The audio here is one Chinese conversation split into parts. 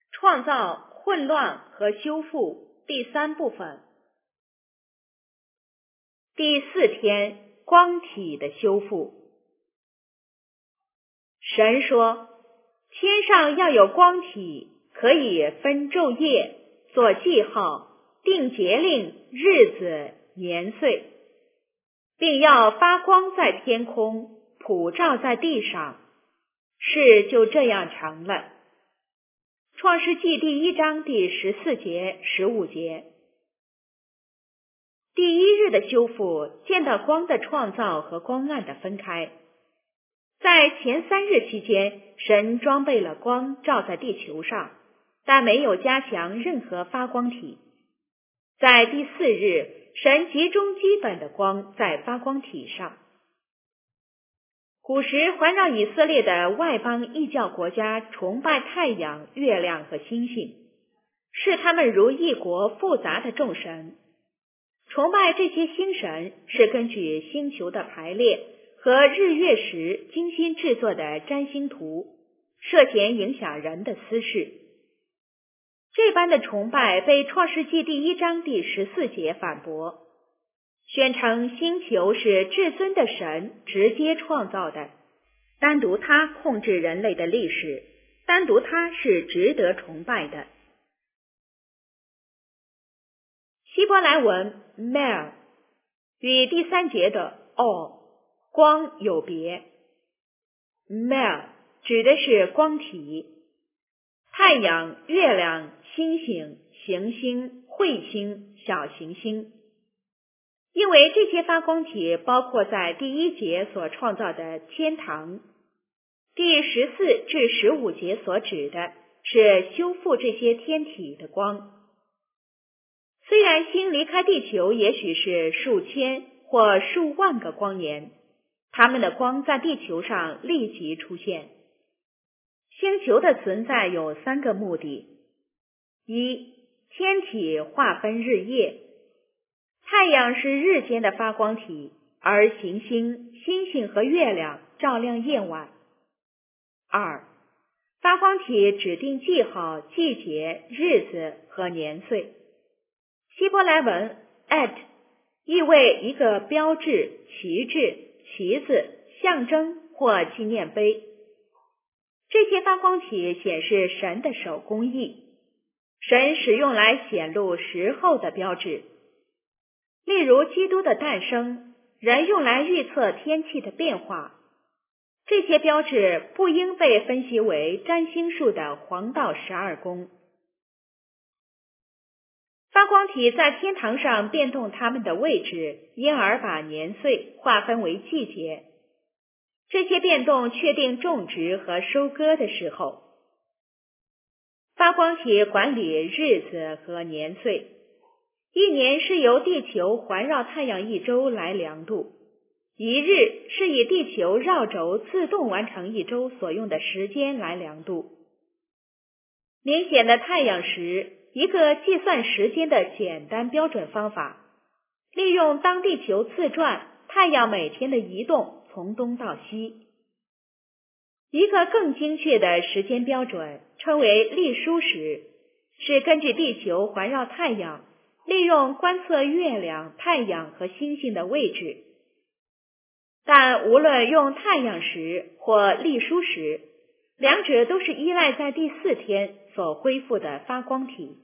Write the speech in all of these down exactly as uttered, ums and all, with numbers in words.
创造、混乱和修复第三部分。第四天，光体的修复。神说，天上要有光体，可以分昼夜，做记号，定节令、日子、年岁，并要发光在天空，普照在地上。事就这样成了。创世纪第一章第十四节、十五节。第一日的修复见到光的创造和光暗的分开。在前三日期间，神装备了光照在地球上，但没有加强任何发光体。在第四日，神集中基本的光在发光体上。古时环绕以色列的外邦异教国家崇拜太阳、月亮和星星，视他们如一国复杂的众神。崇拜这些星神是根据星球的排列和日月时精心制作的占星图，涉嫌影响人的私事。这般的崇拜被创世纪第一章第十四节反驳，宣称星球是至尊的神直接创造的，单独他控制人类的历史，单独他是值得崇拜的。希伯来文 mer 与第三节的 or 光有别。mer 指的是光体，太阳、月亮、星星、行星、彗星、小行星。因为这些发光体包括在第一节所创造的天堂，第十四至十五节所指的是修复这些天体的光。虽然星离开地球也许是数千或数万个光年，它们的光在地球上立即出现。星球的存在有三个目的：一、天体划分日夜。太阳是日间的发光体，而行星、星星和月亮照亮夜晚。二、发光体指定记号、季节、日子和年岁。希伯来文 et 意味一个标志、旗帜、旗子、象征或纪念碑。这些发光体显示神的手工艺，神使用来显露时候的标志。例如基督的诞生，人用来预测天气的变化。这些标志不应被分析为占星术的黄道十二宫。发光体在天堂上变动它们的位置，因而把年岁划分为季节。这些变动确定种植和收割的时候。发光体管理日子和年岁。一年是由地球环绕太阳一周来量度，一日是以地球绕轴自动完成一周所用的时间来量度。明显的太阳时，一个计算时间的简单标准方法，利用当地球自转，太阳每天的移动从东到西。一个更精确的时间标准称为历书时，是根据地球环绕太阳，利用观测月亮、太阳和星星的位置。但无论用太阳时或历书时，两者都是依赖在第四天所恢复的发光体。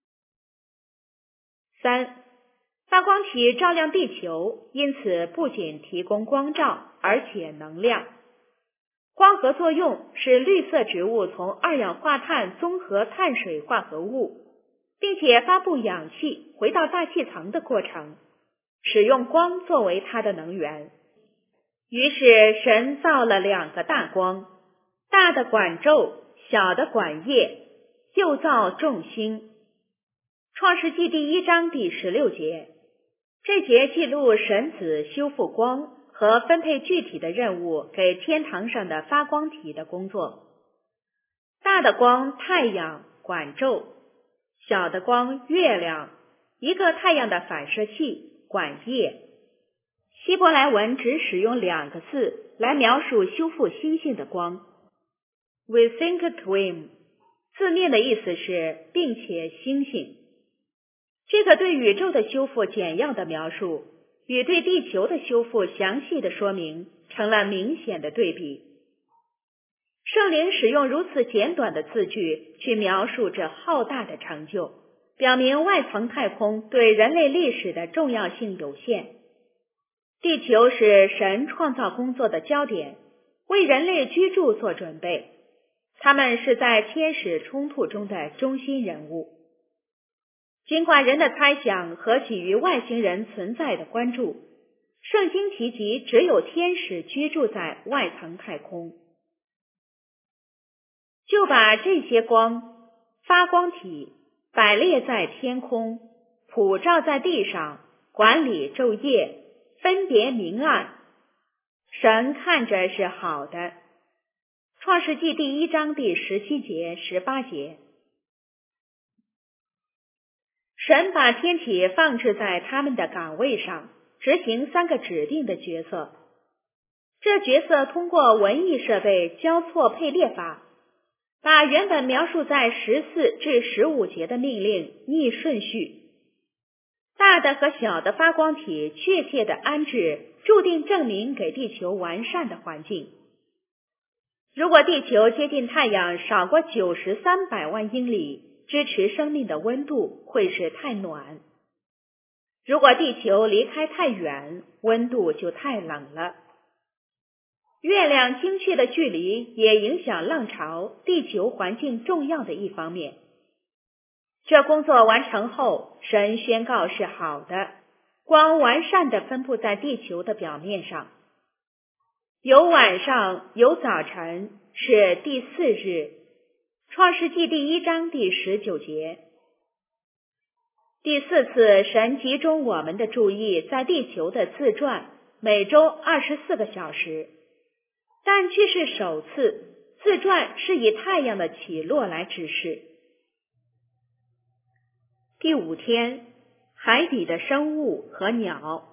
三、发光体照亮地球，因此不仅提供光照，而且能量。光合作用是绿色植物从二氧化碳综合碳水化合物，并且发布氧气回到大气层的过程，使用光作为它的能源。于是神造了两个大光，大的管昼，小的管夜，又造众星。创世纪第一章第十六节，这节记录神子修复光和分配具体的任务给天堂上的发光体的工作。大的光太阳管昼，小的光月亮，一个太阳的反射器管夜。希伯来文只使用两个字来描述修复星星的光 ，We think twin， 字面的意思是并且星星。这个对宇宙的修复简要的描述，与对地球的修复详细的说明成了明显的对比。圣灵使用如此简短的字句去描述这浩大的成就，表明外层太空对人类历史的重要性有限。地球是神创造工作的焦点，为人类居住做准备。他们是在天使冲突中的中心人物。尽管人的猜想和给予外星人存在的关注，圣经提及只有天使居住在外层太空，就把这些光发光体摆列在天空，普照在地上，管理昼夜，分别明暗。神看着是好的。创世纪第一章第十七节、十八节。神把天体放置在他们的岗位上，执行三个指定的角色。这角色通过文艺设备交错配列法，把原本描述在十四至十五节的命令逆顺序。大的和小的发光体确切的安置，注定证明给地球完善的环境。如果地球接近太阳少过九十三百万英里，支持生命的温度会是太暖；如果地球离开太远，温度就太冷了。月亮精确的距离也影响浪潮，地球环境重要的一方面。这工作完成后，神宣告是好的，光完善地分布在地球的表面上。有晚上，有早晨，是第四日。创世纪第一章第十九节。第四次，神集中我们的注意在地球的自转，每周二十四个小时，但却是首次，自转是以太阳的起落来指示。第五天，海底的生物和鸟。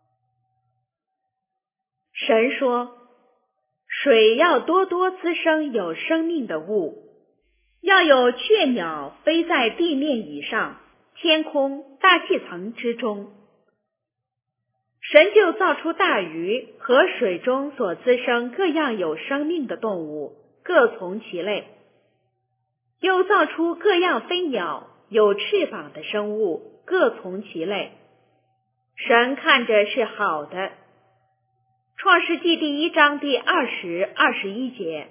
神说，水要多多滋生有生命的物，要有雀鸟飞在地面以上，天空、大气层之中。神就造出大鱼和水中所滋生各样有生命的动物，各从其类。又造出各样飞鸟，有翅膀的生物，各从其类。神看着是好的。创世纪第一章第二十、二十一节。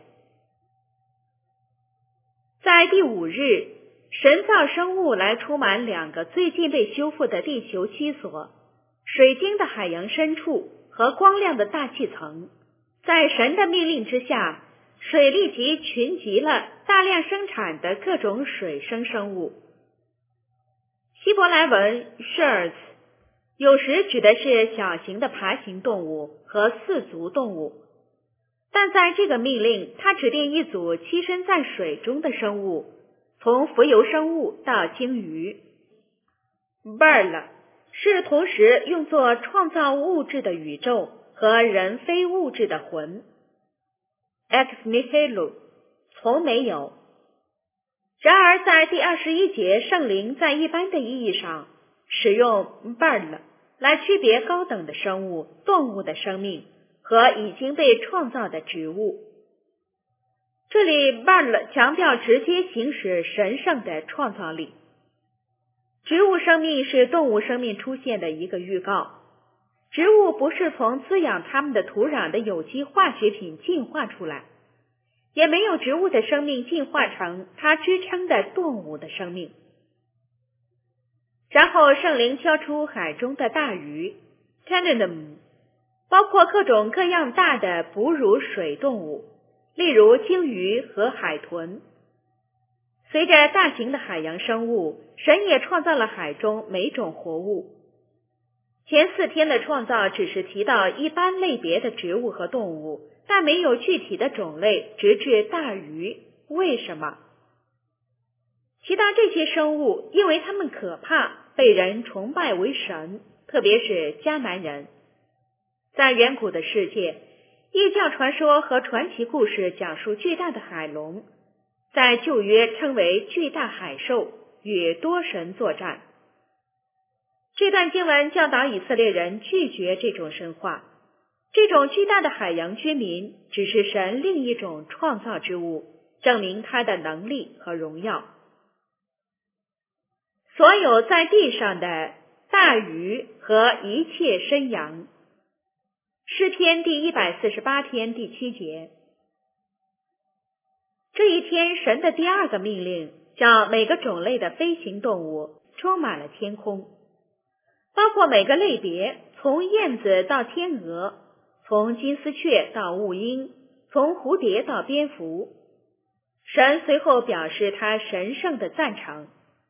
在第五日，神造生物来充满两个最近被修复的地球栖所，水晶的海洋深处和光亮的大气层。在神的命令之下，水立即群集了大量生产的各种水生生物。希伯来文 shirts 有时指的是小型的爬行动物和四足动物，但在这个命令，它指定一组栖身在水中的生物，从浮游生物到鲸鱼。bird 是同时用作创造物质的宇宙和人非物质的魂。ex nihilo 从没有。然而在第二十一节，圣灵在一般的意义上使用 bird 来区别高等的生物、动物的生命和已经被创造的植物。这里 bird 强调直接行使神圣的创造力。植物生命是动物生命出现的一个预告。植物不是从滋养它们的土壤的有机化学品进化出来，也没有植物的生命进化成它支撑的动物的生命。然后圣灵挑出海中的大鱼 Tanninum， 包括各种各样大的哺乳水动物，例如鲸鱼和海豚。随着大型的海洋生物，神也创造了海中每种活物。前四天的创造只是提到一般类别的植物和动物，但没有具体的种类，直至大鱼。为什么？提到这些生物，因为它们可怕，被人崇拜为神，特别是迦南人。在远古的世界，异教传说和传奇故事讲述巨大的海龙， 在旧约称为巨大海兽与多神作战。这段经文教导以色列人拒绝这种神话，这种巨大的海洋居民只是神另一种创造之物，证明他的能力和荣耀。所有在地上的大鱼和一切生羊。诗篇第一百四十八篇第七节。这一天，神的第二个命令叫每个种类的飞行动物充满了天空，包括每个类别，从燕子到天鹅，从金丝雀到雾鹰，从蝴蝶到蝙蝠。神随后表示他神圣的赞赏。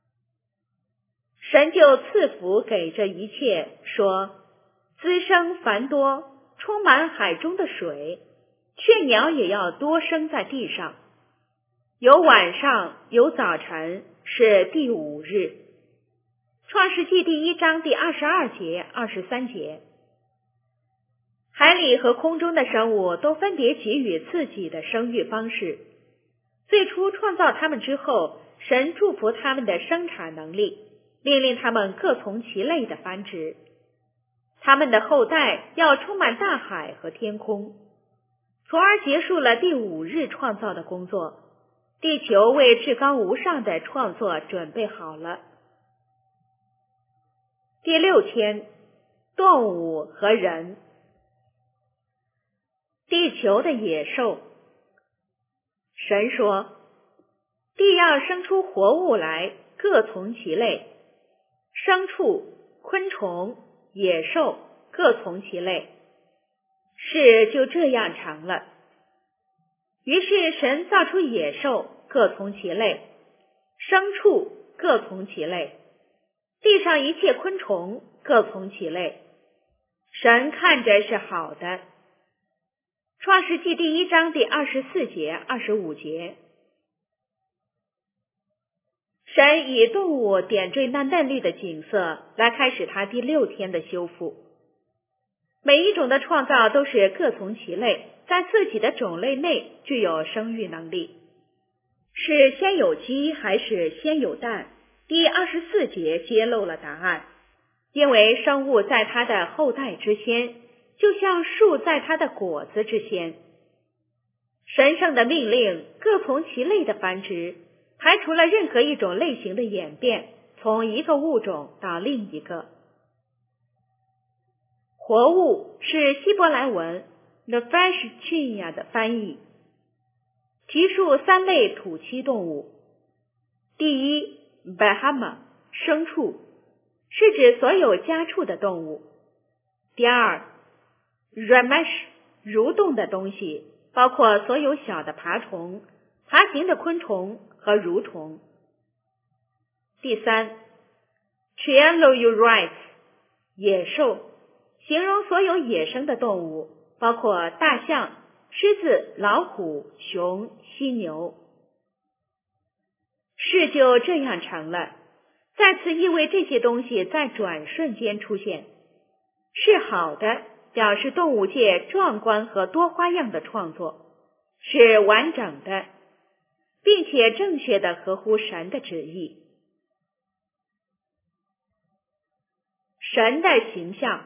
神就赐福给这一切，说：滋生繁多，充满海中的水，雀鸟也要多生在地上。有晚上，有早晨，是第五日。创世纪第一章第二十二节、二十三节。海里和空中的生物都分别给予自己的生育方式。最初创造他们之后，神祝福他们的生产能力，命令他们各从其类的繁殖。他们的后代要充满大海和天空，从而结束了第五日创造的工作。地球为至高无上的创作准备好了。第六天，动物和人。地球的野兽。神说，地要生出活物来，各从其类，牲畜、昆虫、野兽各从其类。事就这样成了。于是神造出野兽，各从其类，牲畜各从其类，地上一切昆虫各从其类。神看着是好的。创世纪第一章第二十四节、二十五节。神以动物点缀那嫩绿的景色，来开始他第六天的修复。每一种的创造都是各从其类，在自己的种类内具有生育能力。是先有鸡还是先有蛋？第二十四节揭露了答案。因为生物在它的后代之先，就像树在它的果子之先。神圣的命令各从其类的繁殖，排除了任何一种类型的演变，从一个物种到另一个。活物是希伯来文 Nefesh Chaya 的翻译，提述三类土栖动物。第一 Bahama 牲畜，是指所有家畜的动物。第二 Ramesh 蠕动的东西，包括所有小的爬虫、爬行的昆虫和蠕虫。第三 Trilobites 野兽，形容所有野生的动物，包括大象、狮子、老虎、熊、犀牛。事就这样成了，再次意味这些东西在转瞬间出现。是好的，表示动物界壮观和多花样的创作，是完整的，并且正确的合乎神的旨意。神的形象。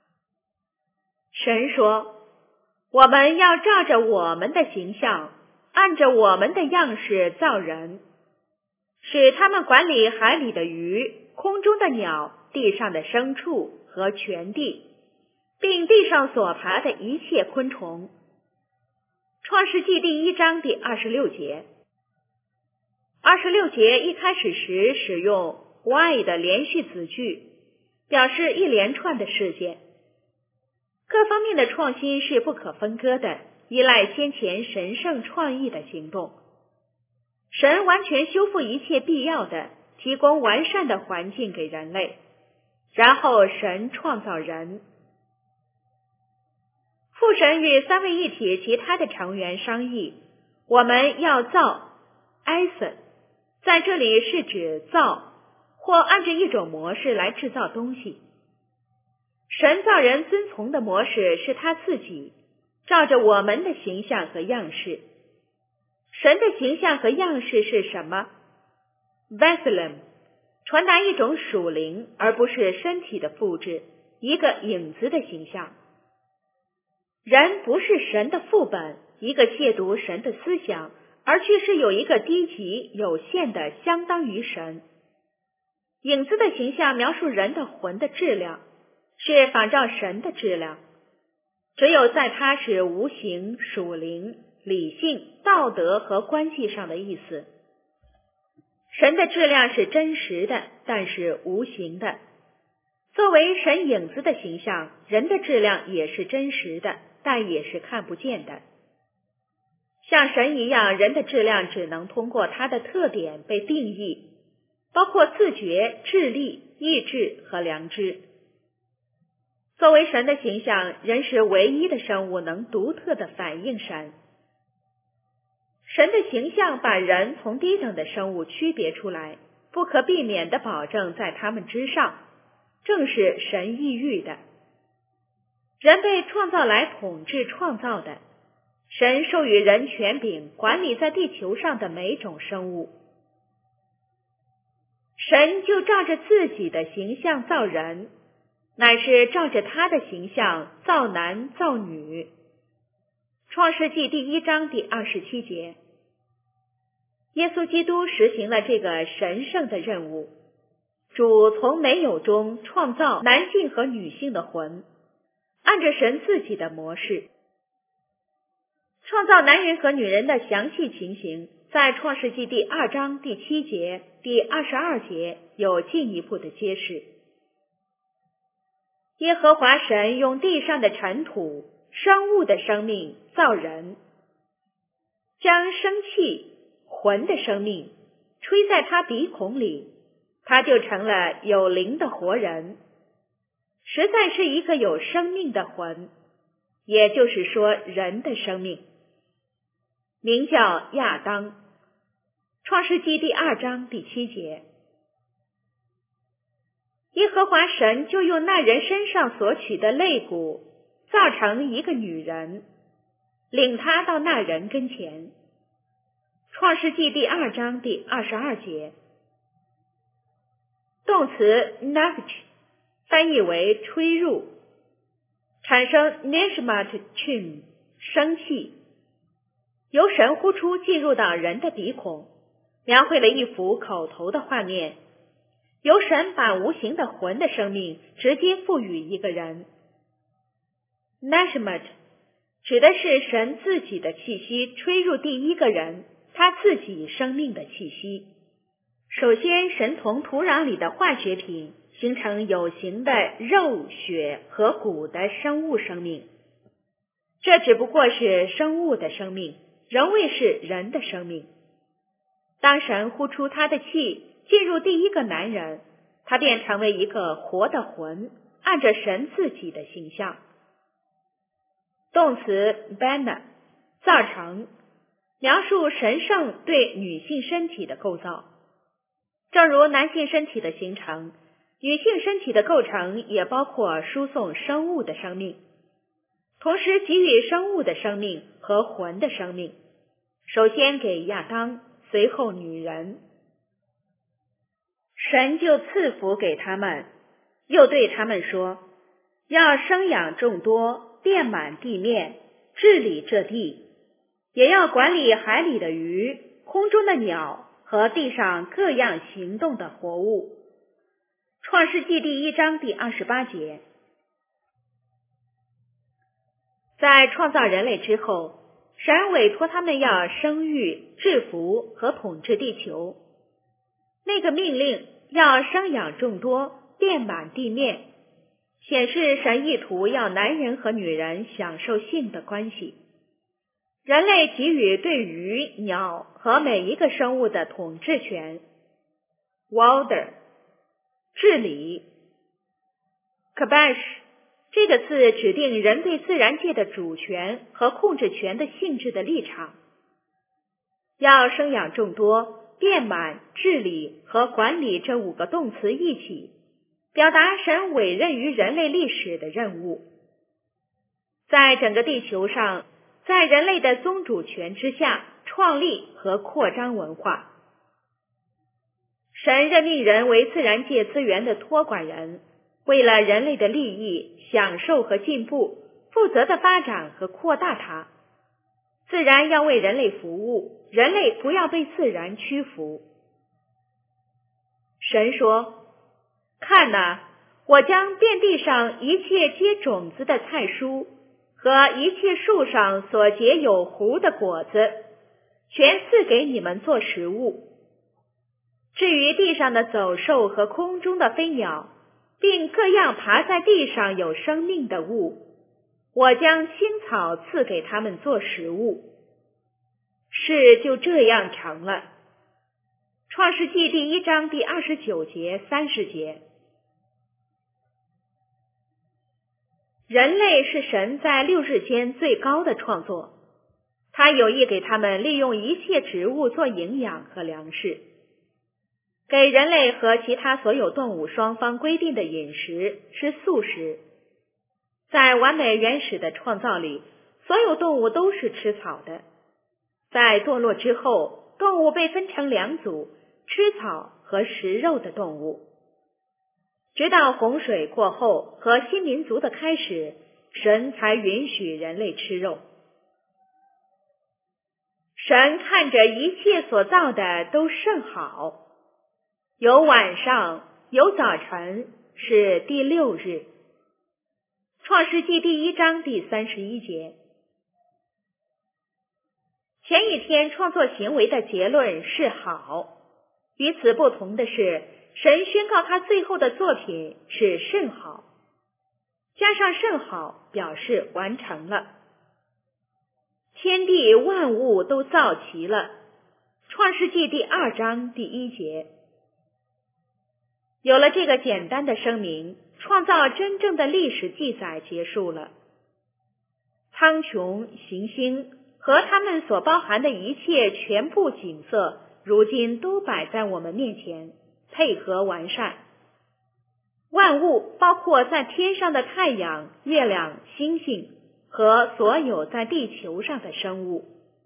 神说，我们要照着我们的形象，按着我们的样式造人，使他们管理海里的鱼、空中的鸟、地上的牲畜和全地，并地上所爬的一切昆虫。创世纪第一章第二十六节。二十六节一开始时使用 why 的连续子句，表示一连串的事件。各方面的创新是不可分割的，依赖先前神圣创意的行动。神完全修复一切必要的，提供完善的环境给人类，然后神创造人。父神与三位一体其他的成员商议，我们要造 Eisen， 在这里是指造或按照一种模式来制造东西。神造人遵从的模式是他自己，照着我们的形象和样式。 神的形象和样式是什么？ Vessel， 传达一种属灵而不是身体的复制，一个影子的形象。人不是神的副本，一个亵渎神的思想，而却是有一个低级有限的相当于神。影子的形象描述人的魂的质量，是仿照神的质量，只有在它是无形、属灵、理性、道德和关系上的意思。神的质量是真实的，但是无形的。作为神影子的形象，人的质量也是真实的，但也是看不见的。像神一样，人的质量只能通过它的特点被定义，包括自觉、智力、意志和良知。作为神的形象，人是唯一的生物能独特的反映神。神的形象把人从低等的生物区别出来，不可避免地保证在他们之上，正是神意欲的。人被创造来统治创造的，神授予人权柄管理在地球上的每种生物。神就照着自己的形象造人，乃是照着他的形象造男造女。创世纪第一章第二十七节。耶稣基督实行了这个神圣的任务。主从没有中创造男性和女性的魂，按着神自己的模式。创造男人和女人的详细情形，在创世纪第二章第七节、第二十二节有进一步的揭示。耶和华神用地上的尘土、生物的生命造人，将生气、魂的生命吹在他鼻孔里，他就成了有灵的活人，实在是一个有生命的魂，也就是说人的生命，名叫亚当。创世纪第二章第七节。耶和华神就用那人身上所取的肋骨造成一个女人，领他到那人跟前。创世纪第二章第二十二节。动词 nafch 翻译为吹入，产生 nishmat chim 生气，由神呼出进入到人的鼻孔，描绘了一幅口头的画面，由神把无形的魂的生命直接赋予一个人。nashmat 指的是神自己的气息吹入第一个人，他自己生命的气息。首先，神从土壤里的化学品形成有形的肉、血和骨的生物生命，这只不过是生物的生命，仍未是人的生命。当神呼出他的气进入第一个男人，他便成为一个活的魂，按着神自己的形象。动词 bana 造成，描述神圣对女性身体的构造。正如男性身体的形成，女性身体的构成也包括输送生物的生命，同时给予生物的生命和魂的生命，首先给亚当，随后女人。神就赐福给他们，又对他们说，要生养众多，遍满地面，治理这地，也要管理海里的鱼，空中的鸟和地上各样行动的活物。创世纪第一章第二十八节。在创造人类之后，神委托他们要生育、制服和统治地球。那个命令要生养众多，遍满地面，显示神意图要男人和女人享受性的关系。人类给予对鱼、鸟和每一个生物的统治权 ，Walder 治理 ，Kabash 这个字指定人对自然界的主权和控制权的性质的立场。要生养众多，遍满、治理和管理这五个动词一起，表达神委任于人类历史的任务。在整个地球上，在人类的宗主权之下， 创立和扩张文化。神任命人为自然界资源的托管人，为了人类的利益、享受和进步，负责的发展和扩大它。自然要为人类服务，人类不要被自然屈服。神说：看哪，我将遍地上一切结种子的菜蔬和一切树上所结有核的果子，全赐给你们做食物。至于地上的走兽和空中的飞鸟，并各样爬在地上有生命的物，我将青草赐给他们做食物。事就这样成了。创世纪第一章第二十九节、三十节。人类是神在六日间最高的创作，他有意给他们利用一切植物做营养和粮食。给人类和其他所有动物双方规定的饮食是素食。在完美原始的创造里，所有动物都是吃草的。在堕落之后，动物被分成两组，吃草和食肉的动物。直到洪水过后和新民族的开始，神才允许人类吃肉。神看着一切所造的都甚好，有晚上，有早晨，是第六日。创世纪第一章第三十一节。前一天创作行为的结论是好，与此不同的是，神宣告他最后的作品是甚好，加上甚好表示完成了。天地万物都造齐了。创世纪第二章第一节。有了这个简单的声明，创造真正的历史记载结束了。苍穹、行星和它们所包含的一切全部景色，如今都摆在我们面前，配合完善。万物包括在天上的太阳、月亮、星星和所有在地球上的生物。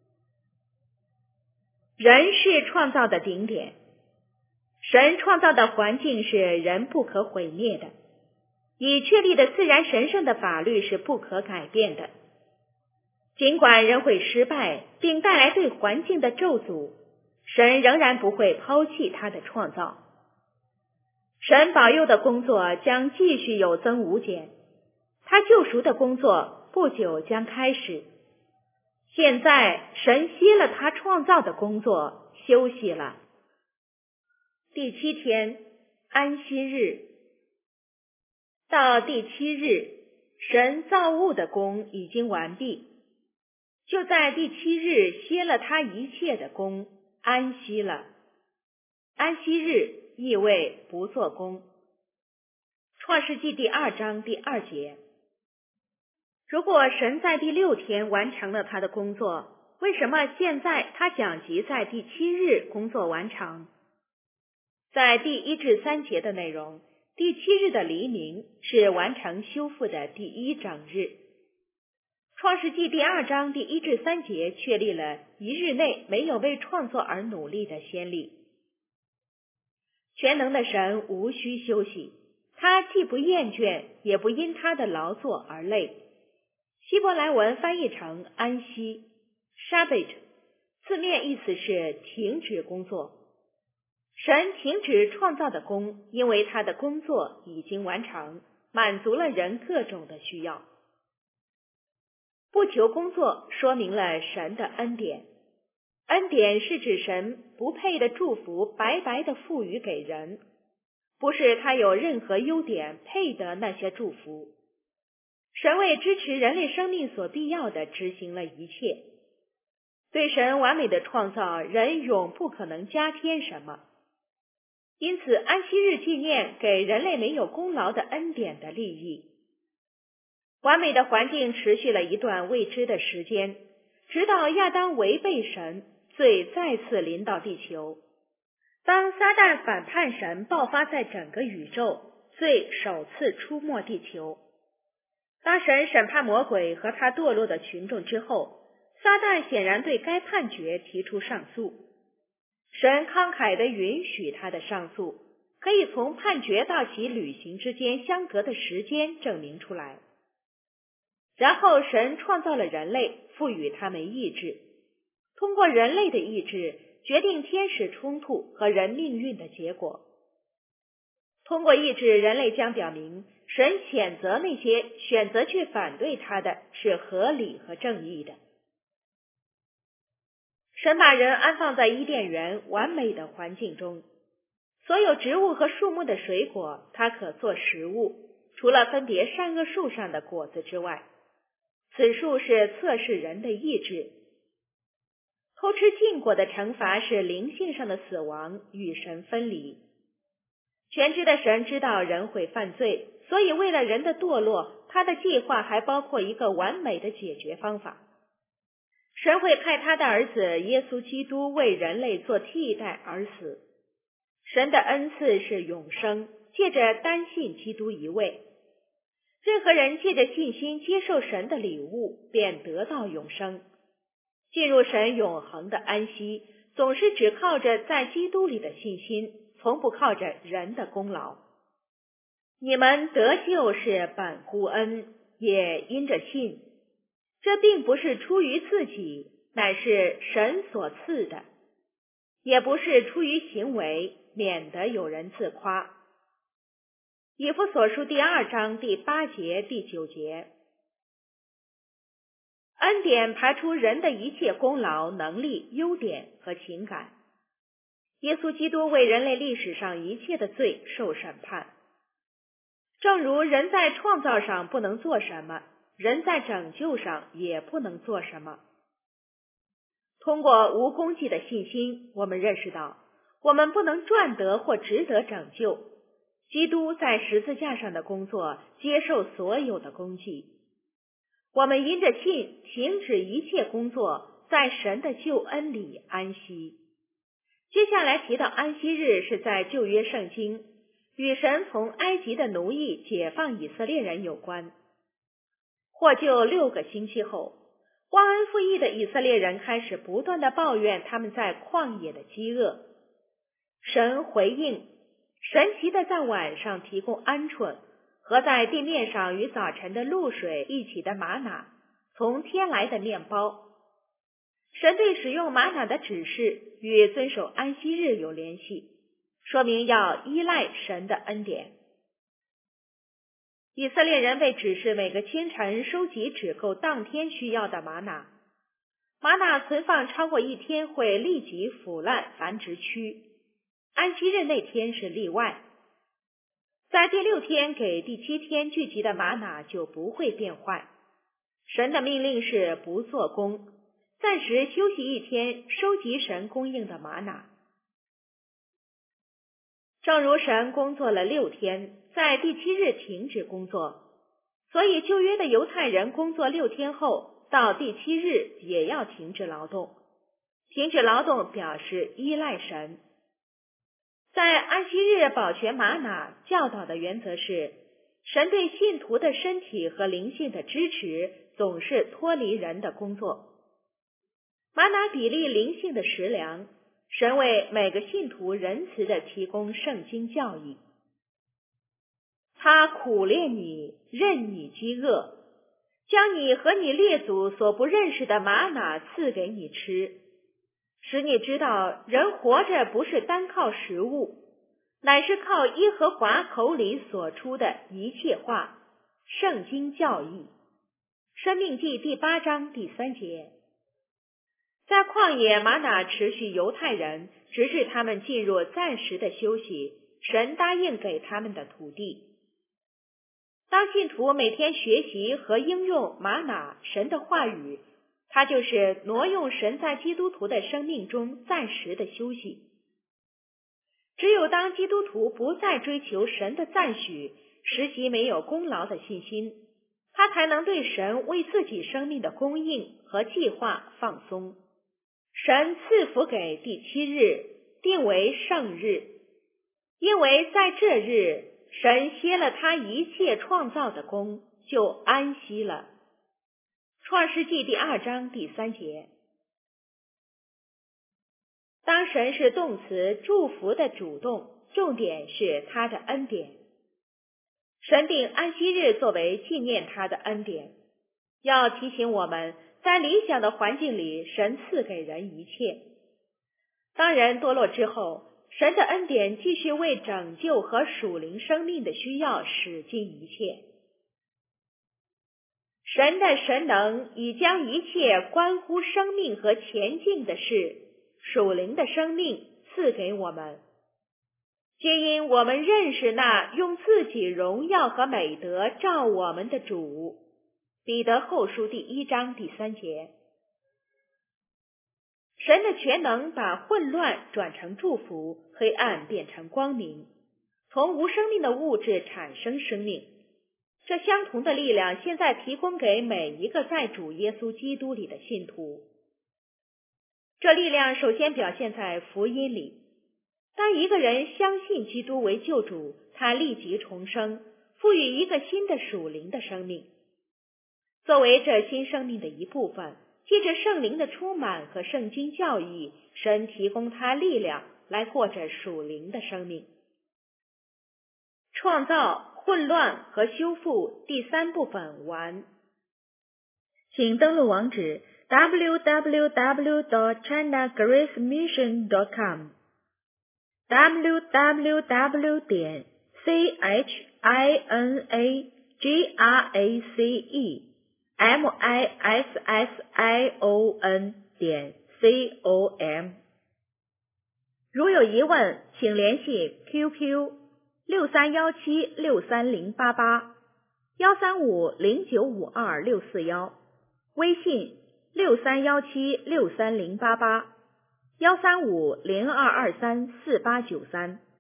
人是创造的顶点。神创造的环境是人不可毁灭的，已确立的自然神圣的法律是不可改变的。尽管人会失败，并带来对环境的咒诅，神仍然不会抛弃他的创造。神保佑的工作将继续有增无减，他救赎的工作不久将开始。现在神歇了他创造的工作，休息了。第七天，安息日。到第七日，神造物的工已经完毕，就在第七日歇了他一切的工，安息了。安息日意味不做工。创世纪第二章第二节。如果神在第六天完成了他的工作，为什么现在他讲及在第七日工作完成？在第一至三节的内容，第七日的黎明是完成修复的第一整日。创世纪第二章第一至三节确立了一日内没有为创作而努力的先例。全能的神无需休息，他既不厌倦，也不因他的劳作而累。希伯来文翻译成安息 Shabbat， 字面意思是停止工作。神停止创造的工，因为他的工作已经完成，满足了人各种的需要。不求工作说明了神的恩典。恩典是指神不配的祝福白白的赋予给人，不是他有任何优点配得那些祝福。神为支持人类生命所必要的执行了一切。对神完美的创造，人永不可能加添什么。因此，安息日纪念给人类没有功劳的恩典的利益。完美的环境持续了一段未知的时间，直到亚当违背神，罪再次临到地球。当撒旦反叛神爆发在整个宇宙，罪首次出没地球。当神审判魔鬼和他堕落的群众之后， 撒旦显然对该判决提出上诉，神慷慨地允许他的上诉，可以从判决到其履行之间相隔的时间证明出来。然后神创造了人类，赋予他们意志，通过人类的意志决定天使冲突和人命运的结果。通过意志，人类将表明神谴责那些选择去反对他的是合理和正义的。神把人安放在伊甸园完美的环境中，所有植物和树木的水果它可做食物，除了分别善恶树上的果子之外。此树是测试人的意志。偷吃禁果的惩罚是灵性上的死亡，与神分离。全知的神知道人会犯罪，所以为了人的堕落，他的计划还包括一个完美的解决方法。神会派他的儿子耶稣基督为人类做替代而死。神的恩赐是永生，借着单信基督一位。任何人借着信心接受神的礼物，便得到永生。进入神永恒的安息，总是只靠着在基督里的信心，从不靠着人的功劳。你们得救是本乎恩，也因着信。这并不是出于自己，乃是神所赐的；也不是出于行为，免得有人自夸。以弗所书第二章第八节、第九节。恩典排除人的一切功劳、能力、优点和情感。耶稣基督为人类历史上一切的罪受审判。正如人在创造上不能做什么，人在拯救上也不能做什么。通过无功绩的信心，我们认识到，我们不能赚得或值得拯救。基督在十字架上的工作接受所有的功绩。我们因着信停止一切工作，在神的救恩里安息。接下来提到安息日是在旧约圣经，与神从埃及的奴役解放以色列人有关。获救六个星期后，忘恩负义的以色列人开始不断地抱怨他们在旷野的饥饿。神回应，神奇的在晚上提供鹌鹑，和在地面上与早晨的露水一起的玛瑙，从天来的面包。神对使用玛瑙的指示与遵守安息日有联系，说明要依赖神的恩典。以色列人被指示每个清晨收集只够当天需要的玛瑙，玛瑙存放超过一天会立即腐烂繁殖蛆，安息日那天是例外。在第六天给第七天聚集的玛瑙就不会变坏。神的命令是不做工，暂时休息一天，收集神供应的玛瑙。正如神工作了六天，在第七日停止工作，所以旧约的犹太人工作六天后，到第七日也要停止劳动。停止劳动表示依赖神。在安息日保全玛瑙教导的原则是，神对信徒的身体和灵性的支持总是脱离人的工作。玛瑙比例灵性的食粮，神为每个信徒仁慈地提供圣经教义。他苦练你，任你饥饿，将你和你列祖所不认识的玛瑙赐给你吃，使你知道人活着不是单靠食物，乃是靠耶和华口里所出的一切话。圣经教义。申命记第八章第三节。在旷野，玛瑙持续犹太人，直至他们进入暂时的休息，神答应给他们的土地。当信徒每天学习和应用玛瑙神的话语，它就是挪用神在基督徒的生命中暂时的休息。只有当基督徒不再追求神的赞许，实习没有功劳的信心，他才能对神为自己生命的供应和计划放松。神赐福给第七日，定为圣日，因为在这日，神歇了他一切创造的功，就安息了。 创世纪第二章第三节。当神是动词祝福的主动，重点是他的恩典。神定安息日作为纪念他的恩典，要提醒我们，在理想的环境里，神赐给人一切。当人堕落之后，神的恩典继续为拯救和属灵生命的需要使尽一切。神的神能已将一切关乎生命和前进的事，属灵的生命赐给我们，皆因我们认识那用自己荣耀和美德照我们的主。彼得后书第一章第三节。神的全能把混乱转成祝福，黑暗变成光明，从无生命的物质产生生命。这相同的力量现在提供给每一个在主耶稣基督里的信徒。这力量首先表现在福音里。当一个人相信基督为救主，他立即重生，赋予一个新的属灵的生命。作为这新生命的一部分，借着圣灵的充满和圣经教义，神提供他力量来过着属灵的生命。创造、混乱和修复第三部分完。请登录网址 double-u double-u double-u dot china grace mission dot com double-u double-u double-u 点 c h i n a g r a c e m i s s i o n 点 c o m。 如有疑问，请联系 Q Q 六三一七六三零八八幺三五零九五二六四一，微信六三一七六三零八八幺三五零二二三四八九三。